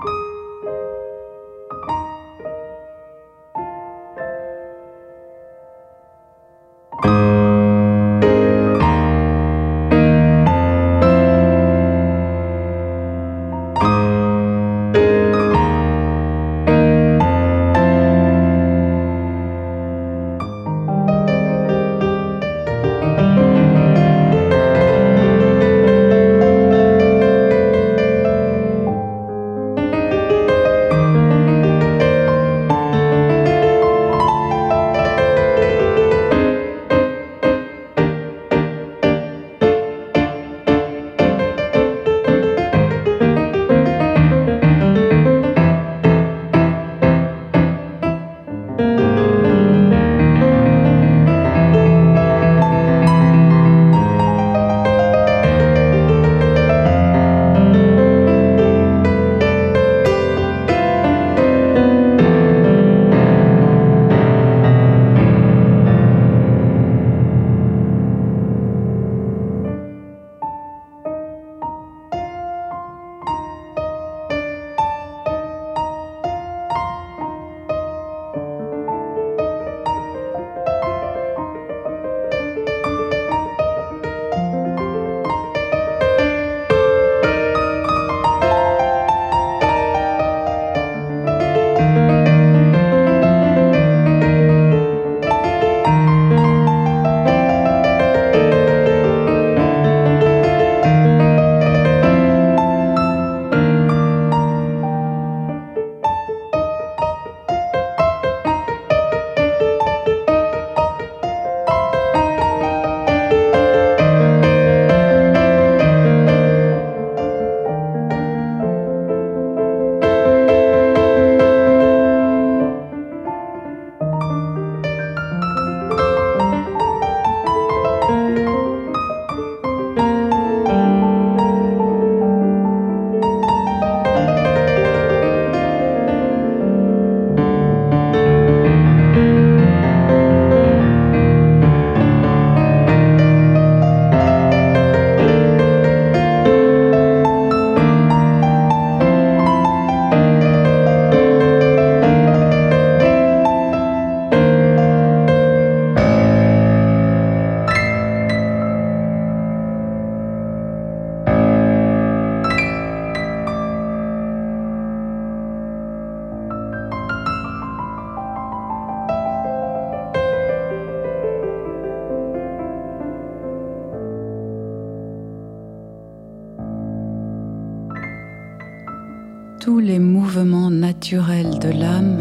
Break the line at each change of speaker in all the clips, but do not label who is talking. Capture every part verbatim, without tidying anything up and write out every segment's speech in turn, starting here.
Tous les mouvements naturels de l'âme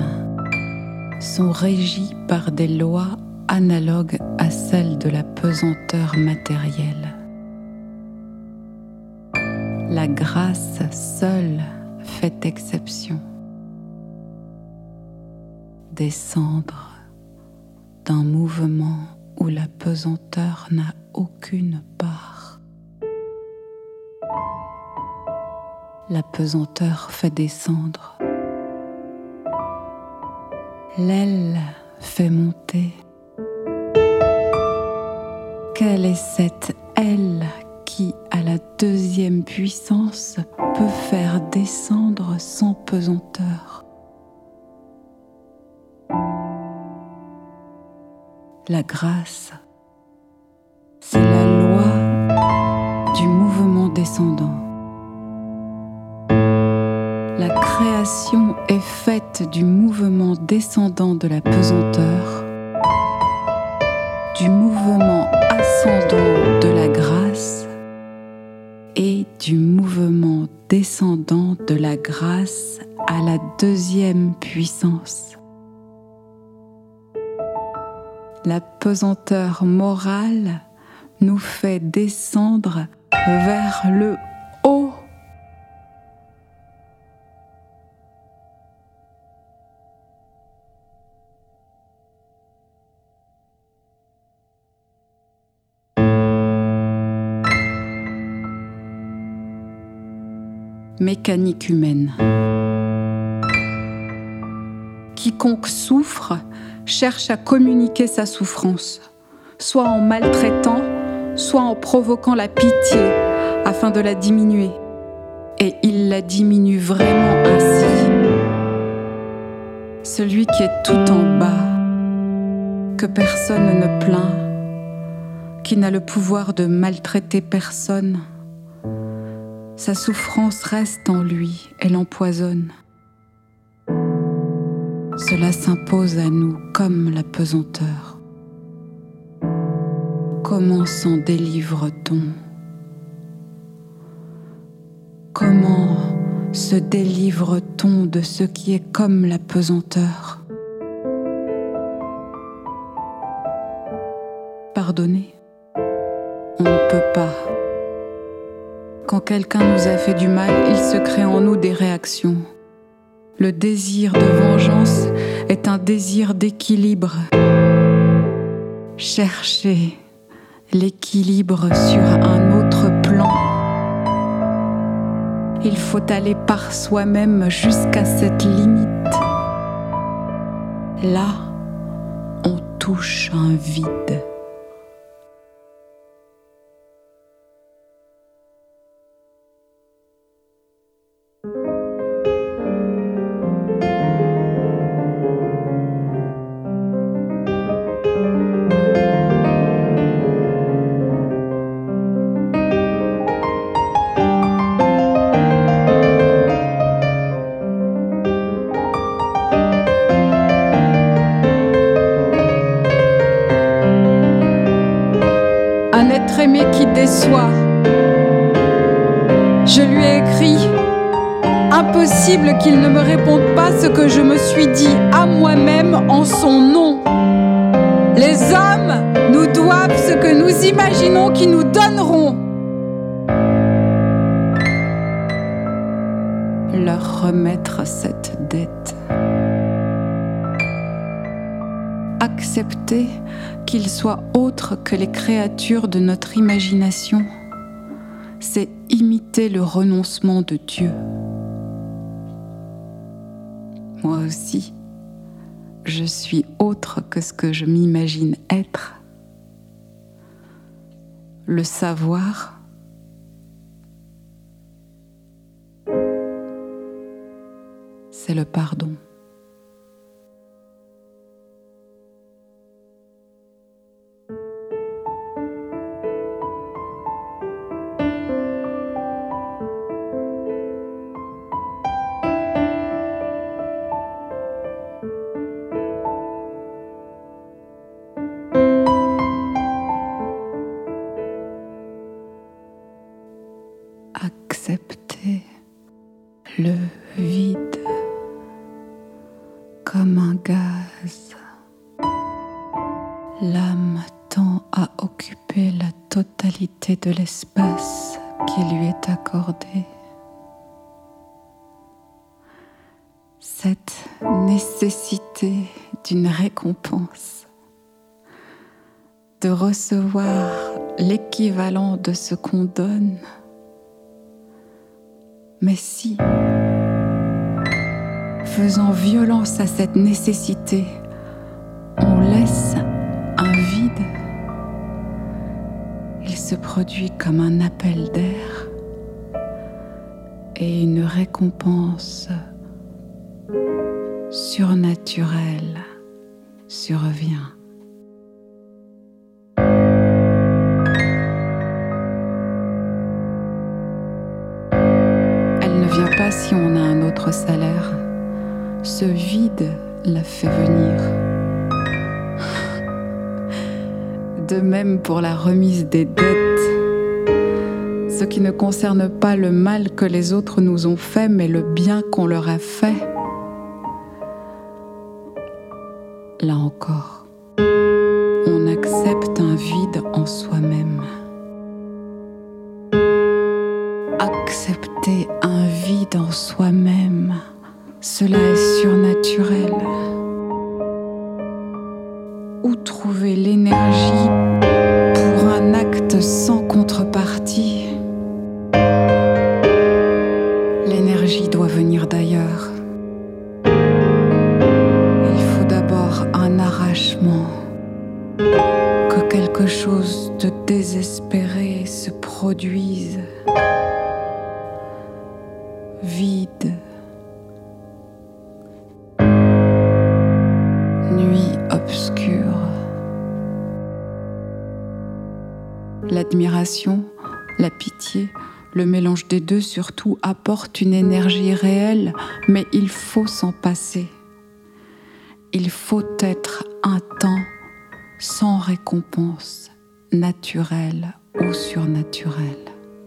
sont régis par des lois analogues à celles de la pesanteur matérielle. La grâce seule fait exception. Descendre d'un mouvement où la pesanteur n'a aucune part. La pesanteur fait descendre. L'aile fait monter. Quelle est cette aile qui, à la deuxième puissance, peut faire descendre sans pesanteur? La grâce, c'est la loi du mouvement descendant. La création est faite du mouvement descendant de la pesanteur, du mouvement ascendant de la grâce et du mouvement descendant de la grâce à la deuxième puissance. La pesanteur morale nous fait descendre vers le haut. Mécanique humaine. Quiconque souffre cherche à communiquer sa souffrance, soit en maltraitant, soit en provoquant la pitié afin de la diminuer. et il la diminue vraiment ainsi. Celui qui est tout en bas, que personne ne plaint, qui n'a le pouvoir de maltraiter personne, sa souffrance reste en lui et l'empoisonne. Cela s'impose à nous comme la pesanteur. Comment s'en délivre-t-on ? Comment se délivre-t-on de ce qui est comme la pesanteur ? Pardonner ? On ne peut pas. Quand quelqu'un nous a fait du mal, il se crée en nous des réactions. Le désir de vengeance est un désir d'équilibre. Chercher l'équilibre sur un autre plan. Il faut aller par soi-même jusqu'à cette limite. Là, on touche un vide. Un être aimé qui déçoit. Je lui ai écrit « Impossible qu'il ne me réponde pas ce que je me suis dit à moi-même en son nom. Les hommes nous doivent ce que nous imaginons qu'ils nous donneront. » Leur remettre cette dette. Accepter qu'ils soient autres que les créatures de notre imagination, c'est imiter le renoncement de Dieu. Moi aussi, je suis autre que ce que je m'imagine être. Le savoir, c'est le pardon. Accepter le vide comme un gaz. L'âme tend à occuper la totalité de l'espace qui lui est accordé. Cette nécessité d'une récompense, de recevoir l'équivalent de ce qu'on donne. Mais si, faisant violence à cette nécessité, on laisse un vide, il se produit comme un appel d'air et une récompense surnaturelle survient. Pas si on a un autre salaire, ce vide la fait venir. De même pour la remise des dettes, ce qui ne concerne pas le mal que les autres nous ont fait, mais le bien qu'on leur a fait. Là encore, on accepte un vide en soi-même. Accepter un vide en soi-même, cela est surnaturel. Où trouver l'énergie pour un acte sans contrepartie? L'énergie doit venir d'ailleurs. Il faut d'abord un arrachement, que quelque chose de désespéré se produise. vide. Nuit obscure. L'admiration, la pitié, le mélange des deux surtout apporte une énergie réelle, mais il faut s'en passer. Il faut être un temps sans récompense, naturelle ou surnaturelle.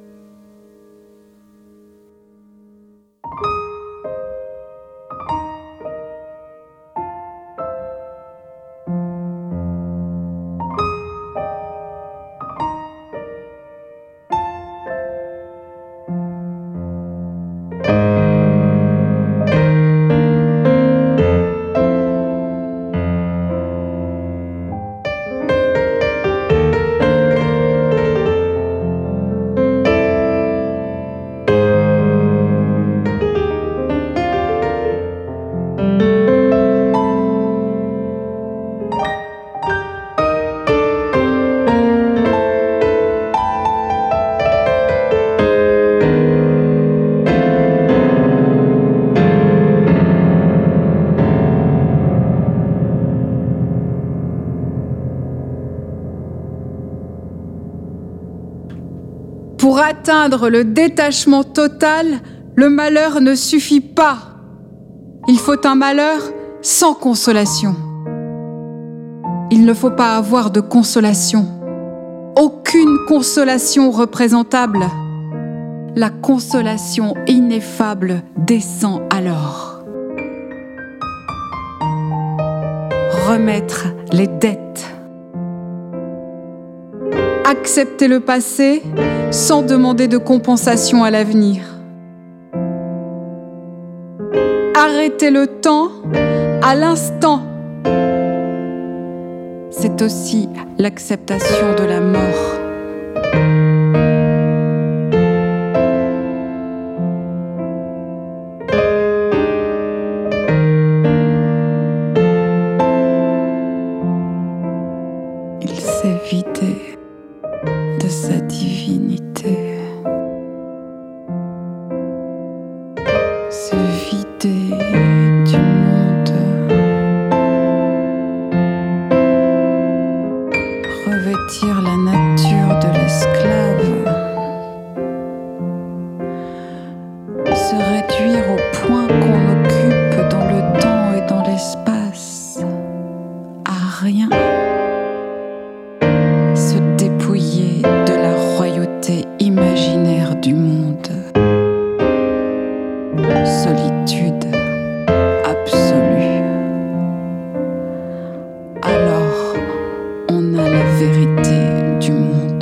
Pour atteindre le détachement total, le malheur ne suffit pas. Il faut un malheur sans consolation. Il ne faut pas avoir de consolation. Aucune consolation représentable. La consolation ineffable descend alors. Remettre les dettes. Accepter le passé sans demander de compensation à l'avenir. Arrêter le temps à l'instant. C'est aussi l'acceptation de la mort. Il s'est vidé de sa divinité, se vider du monde, revêtir la nature de l'esclave, se réduire au point qu'on occupe dans le temps et dans l'espace, à rien. De la royauté imaginaire du monde. Solitude absolue. Alors, on a la vérité du monde.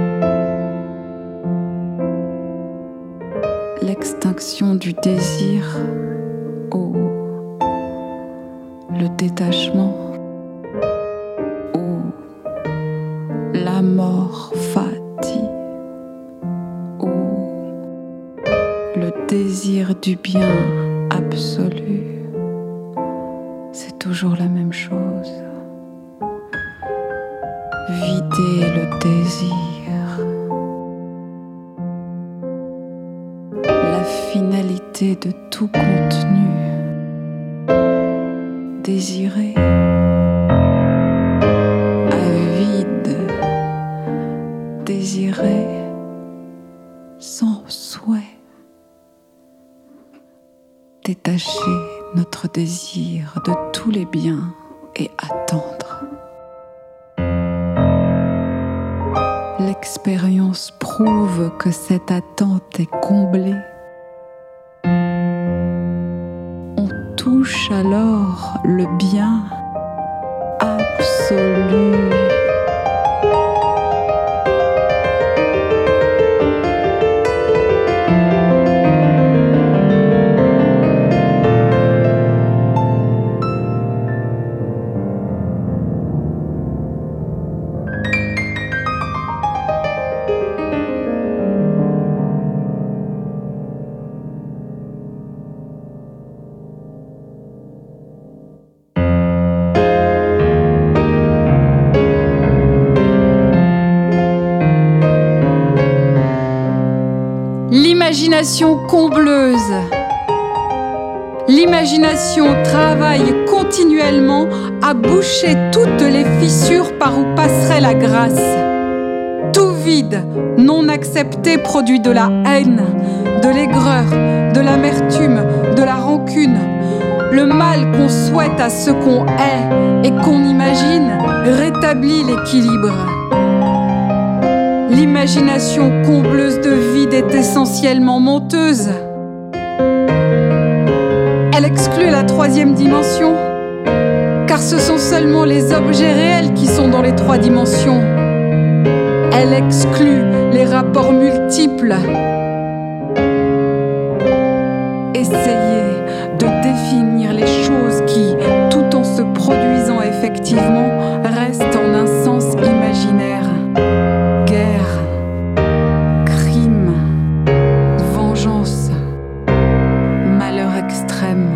L'extinction du désir ou le détachement ou la mort fati ou le désir du bien absolu, c'est toujours la même chose. Vider le désir. La finalité de tout contenu. Désirer. Désirer sans souhait, détacher notre désir de tous les biens et attendre. L'expérience prouve que cette attente est comblée. On touche alors le bien absolu. l'imagination combleuse. L'imagination travaille continuellement à boucher toutes les fissures par où passerait la grâce. Tout vide, non accepté, produit de la haine, de l'aigreur, de l'amertume, de la rancune. Le mal qu'on souhaite à ce qu'on est et qu'on imagine rétablit l'équilibre. L'imagination combleuse de vide est essentiellement menteuse. Elle exclut la troisième dimension, car ce sont seulement les objets réels qui sont dans les trois dimensions. Elle exclut les rapports multiples. Essayez de définir les choses qui, tout en se produisant effectivement, restent en un sens imaginaire. Guerre, crime, vengeance, malheur extrême.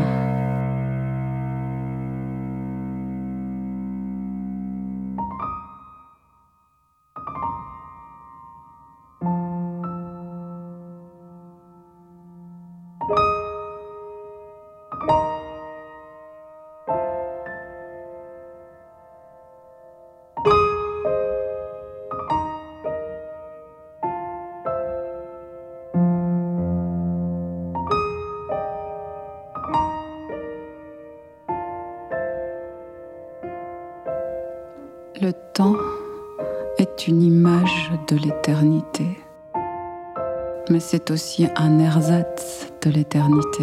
Le temps est une image de l'éternité, mais c'est aussi un ersatz de l'éternité.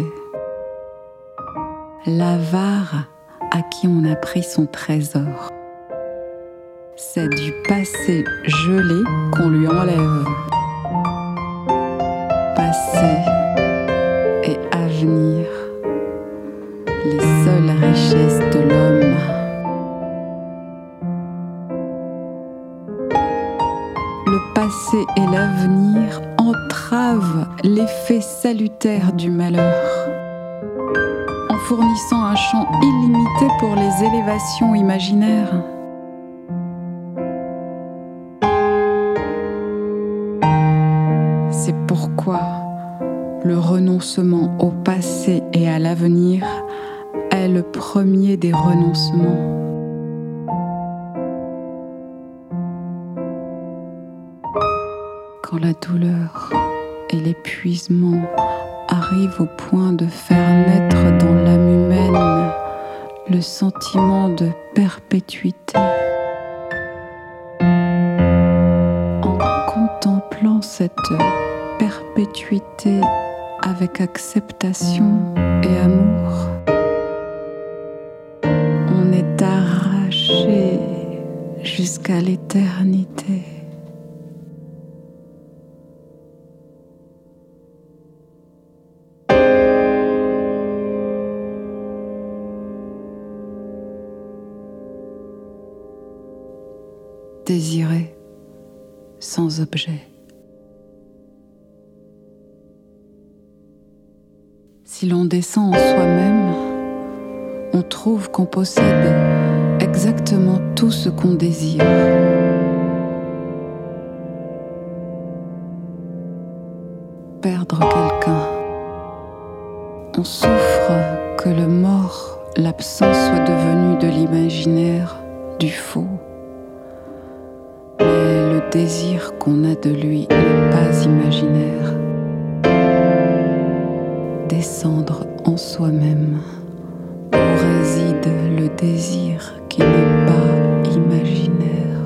L'avare à qui on a pris son trésor, c'est du passé gelé qu'on lui enlève. Passé et avenir, les seules richesses de l'homme. Le passé et l'avenir entravent l'effet salutaire du malheur, en fournissant un champ illimité pour les élévations imaginaires. C'est pourquoi le renoncement au passé et à l'avenir est le premier des renoncements. Quand la douleur et l'épuisement arrivent au point de faire naître dans l'âme humaine le sentiment de perpétuité, en contemplant cette perpétuité avec acceptation et amour, on est arraché jusqu'à l'éternité. Désirer sans objet. Si l'on descend en soi-même, on trouve qu'on possède exactement tout ce qu'on désire. Perdre quelqu'un. On souffre que le mort, l'absent soit devenu de l'imaginaire, du faux. Mais le désir qu'on a de lui n'est pas imaginaire. Descendre en soi-même, où réside le désir qui n'est pas imaginaire.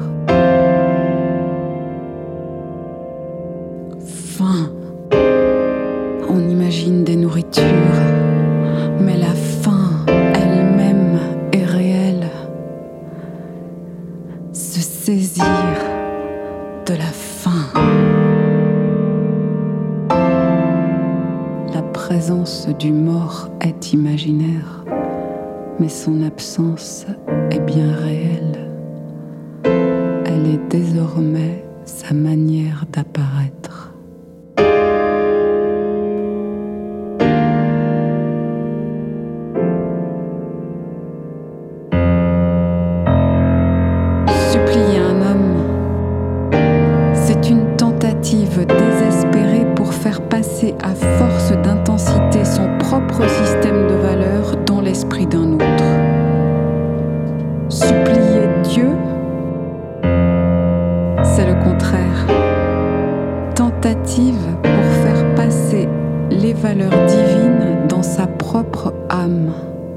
Faim. On imagine des nourritures, mais la faim elle-même est réelle. Se saisir de la faim. La présence du mort est imaginaire, mais son absence est bien réelle. Elle est désormais sa manière d'apparaître. Supplier un homme, c'est une tentative désespérée pour faire passer tentative pour faire passer les valeurs divines dans sa propre âme.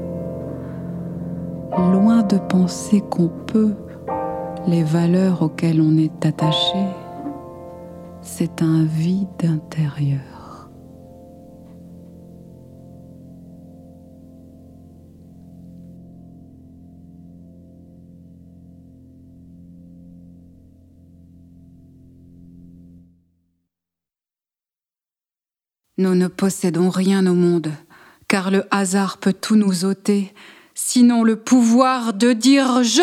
Loin de penser qu'on peut les valeurs auxquelles on est attaché, c'est un vide intérieur. Nous ne possédons rien au monde, car le hasard peut tout nous ôter, sinon le pouvoir de dire « je ».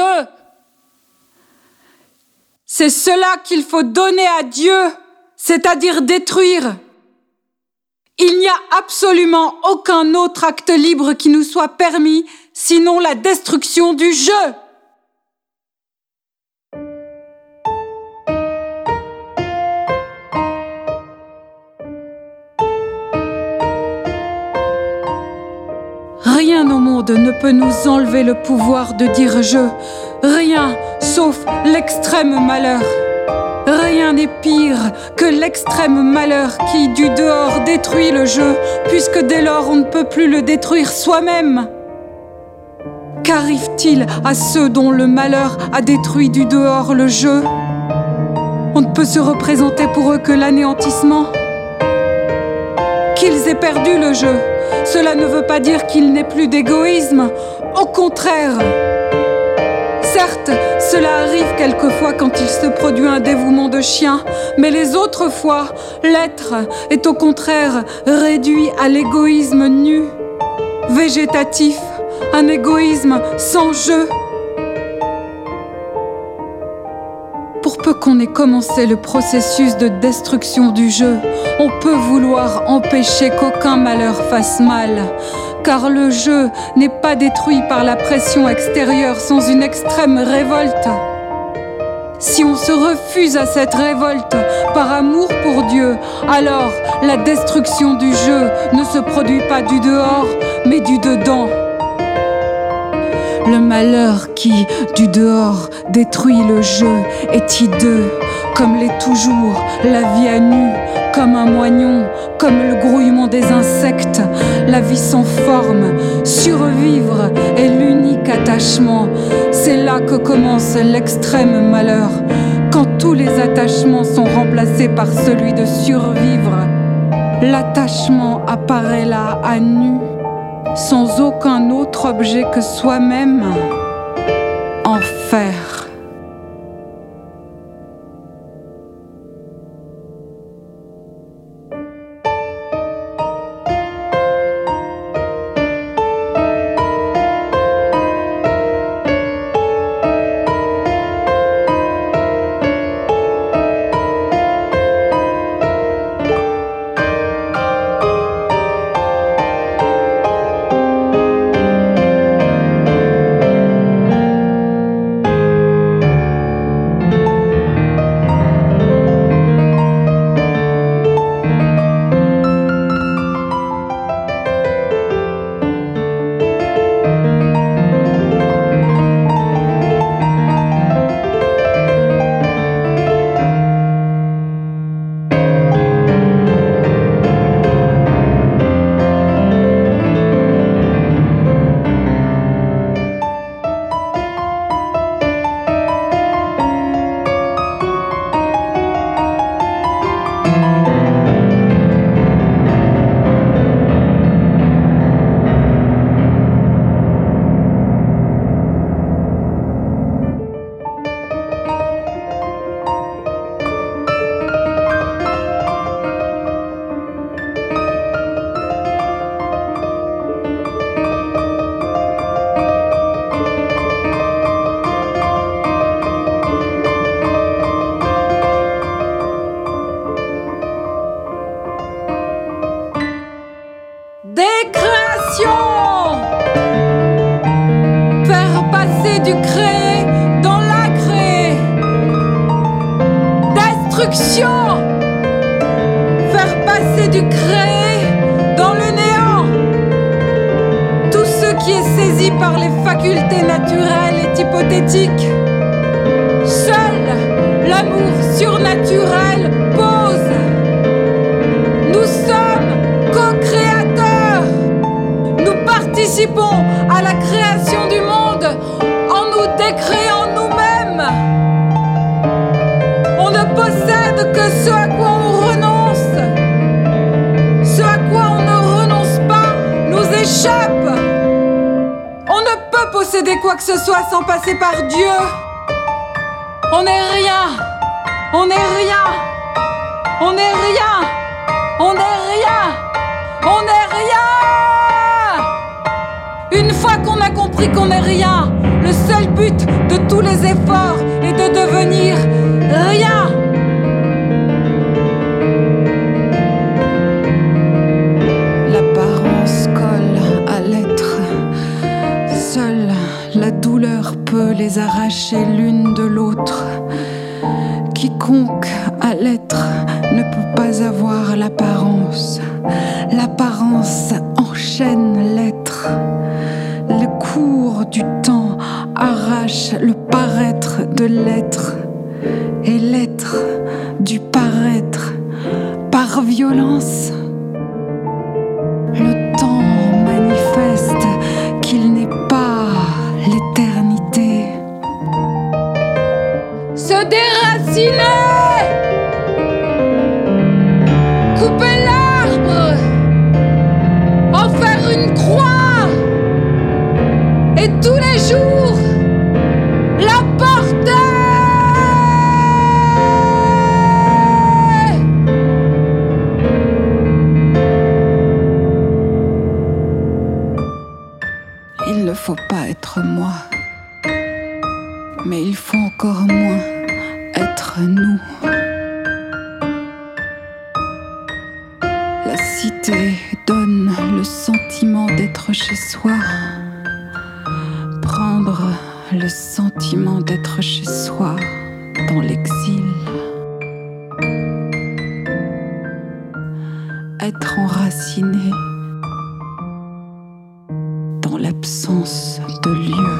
C'est cela qu'il faut donner à Dieu, c'est-à-dire détruire. Il n'y a absolument aucun autre acte libre qui nous soit permis, sinon la destruction du « je ». Rien au monde ne peut nous enlever le pouvoir de dire « je ». Rien, sauf l'extrême malheur. Rien n'est pire que l'extrême malheur qui, du dehors, détruit le jeu, puisque dès lors on ne peut plus le détruire soi-même. Qu'arrive-t-il à ceux dont le malheur a détruit du dehors le jeu ? On ne peut se représenter pour eux que l'anéantissement. Qu'ils aient perdu le jeu, cela ne veut pas dire qu'il n'ait plus d'égoïsme. Au contraire. Certes, cela arrive quelquefois quand il se produit un dévouement de chien, mais les autres fois, l'être est au contraire réduit à l'égoïsme nu, végétatif, un égoïsme sans jeu. Pour peu qu'on ait commencé le processus de destruction du jeu, on peut vouloir empêcher qu'aucun malheur fasse mal, car le jeu n'est pas détruit par la pression extérieure sans une extrême révolte. Si on se refuse à cette révolte par amour pour Dieu, alors la destruction du jeu ne se produit pas du dehors, mais du dedans. Le malheur qui, du dehors, détruit le jeu est hideux, comme l'est toujours la vie à nu, comme un moignon, comme le grouillement des insectes, la vie sans forme. Survivre est l'unique attachement. C'est là que commence l'extrême malheur, quand tous les attachements sont remplacés par celui de survivre. L'attachement apparaît là à nu, sans aucun autre objet que soi-même. Enfer. Du créé dans l'incréé. Destruction. Faire passer du créé dans le néant. Tout ce qui est saisi par les facultés naturelles est hypothétique. Seul l'amour surnaturel pose. participons à la création du monde en nous décréant nous-mêmes. On ne possède que ce à quoi on renonce. Ce à quoi on ne renonce pas nous échappe. On ne peut posséder quoi que ce soit sans passer par Dieu. On n'est rien. On n'est rien. On n'est rien. On n'est rien. On n'est rien. Une fois qu'on a compris qu'on n'est rien, le seul but de tous les efforts est de devenir rien. L'apparence colle à l'être. Seule la douleur peut les arracher l'une de l'autre. Quiconque à l'être ne peut pas avoir l'apparence. L'apparence enchaîne l'être. Le cours du temps arrache le paraître de l'être et l'être du paraître par violence. Le temps manifeste qu'il n'est pas l'éternité. Se déraciner, couper l'arbre, en faire une croix, et tous les jours la porter. Il ne faut pas être moi, mais il faut encore moins être nous. La cité donne le sentiment d'être chez soi. Prendre le sentiment d'être chez soi dans l'exil. Être enraciné dans l'absence de lieu.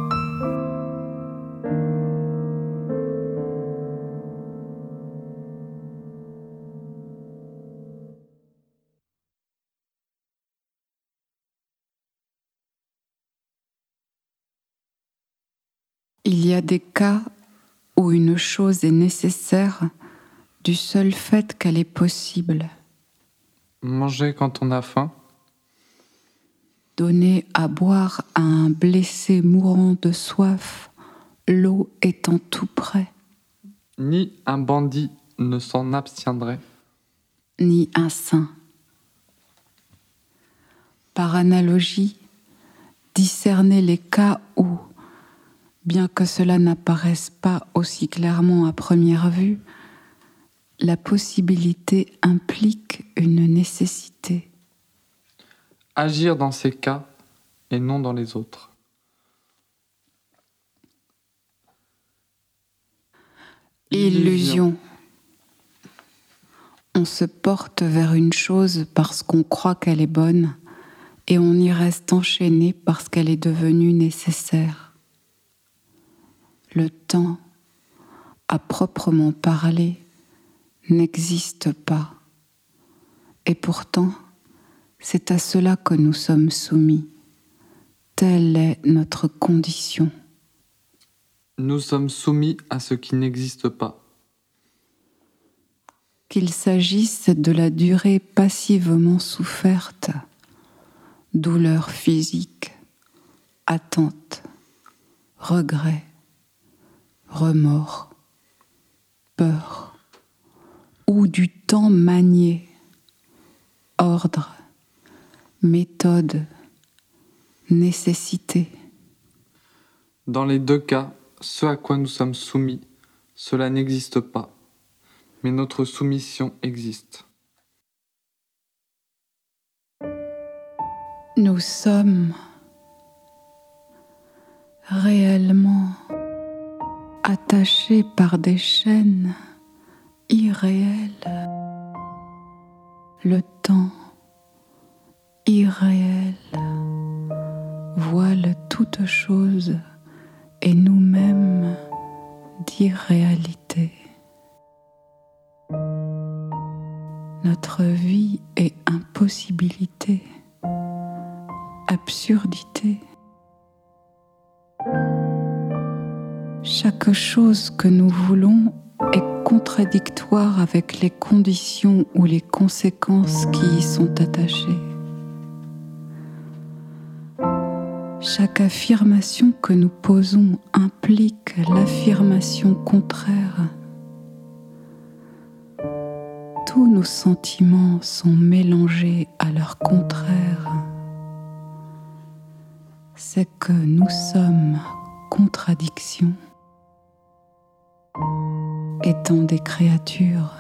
Il y a des cas où une chose est nécessaire du seul fait qu'elle est possible.
Manger quand on a faim.
Donner à boire à un blessé mourant de soif, l'eau étant tout près.
Ni un bandit ne s'en abstiendrait.
Ni un saint. Par analogie, discerner les cas où, bien que cela n'apparaisse pas aussi clairement à première vue, la possibilité implique une nécessité.
Agir dans ces cas et non dans les autres.
Illusion. On se porte vers une chose parce qu'on croit qu'elle est bonne et on y reste enchaîné parce qu'elle est devenue nécessaire. Le temps, à proprement parler, n'existe pas. Et pourtant, c'est à cela que nous sommes soumis. Telle est notre condition.
Nous sommes soumis à ce qui n'existe pas.
Qu'il s'agisse de la durée passivement soufferte, douleur physique, attente, regret, remords, peur, ou du temps manié, ordre, méthode, nécessité.
Dans les deux cas, ce à quoi nous sommes soumis, cela n'existe pas, mais notre soumission existe.
Nous sommes réellement attachés par des chaînes irréelles. Le temps irréel voile toute chose et nous-mêmes d'irréalité. Notre vie est impossibilité, absurdité. Chaque chose que nous voulons est contradictoire avec les conditions ou les conséquences qui y sont attachées. Chaque affirmation que nous posons implique l'affirmation contraire. Tous nos sentiments sont mélangés à leur contraire. C'est que nous sommes contradiction, étant des créatures,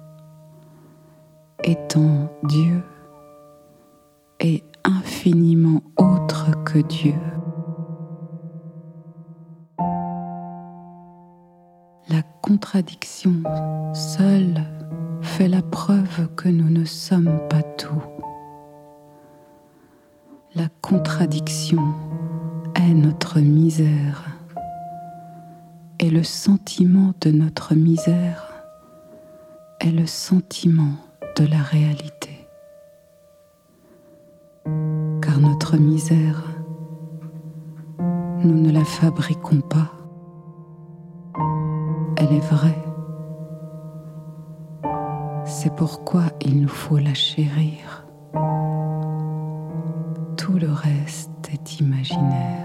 étant Dieu et infiniment autre que Dieu. La contradiction seule fait la preuve que nous ne sommes pas tout. La contradiction est notre misère et le sentiment de notre misère est le sentiment de la réalité. Car notre misère, nous ne la fabriquons pas. Elle est vraie. C'est pourquoi il nous faut la chérir. Tout le reste est imaginaire.